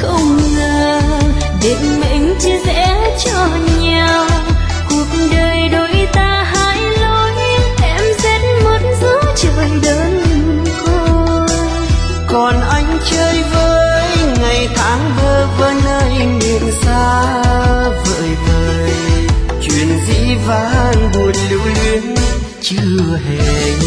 không ngờ định mệnh chia rẽ cho nhau. Cuộc đời đôi ta hai lối, em rét mất giữa trời đơn côi. Còn anh chơi với ngày tháng bơ vơ nơi miền xa vời vời, chuyện dĩ vãng buồn lưu luyến chưa hề